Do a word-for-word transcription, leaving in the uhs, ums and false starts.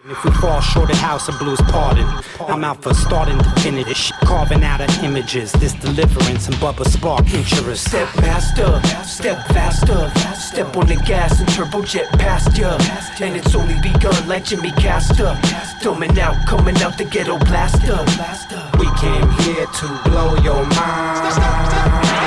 If we fall short at House of Blues, pardon. I'm out for starting to finish this shit, carving out of images. This deliverance and Bubba Spark insurance. Step master, step faster. Step on the gas and turbojet past ya. And it's only begun like Jimmy Castor. Dumbing out, coming out the ghetto blaster. We came here to blow your mind.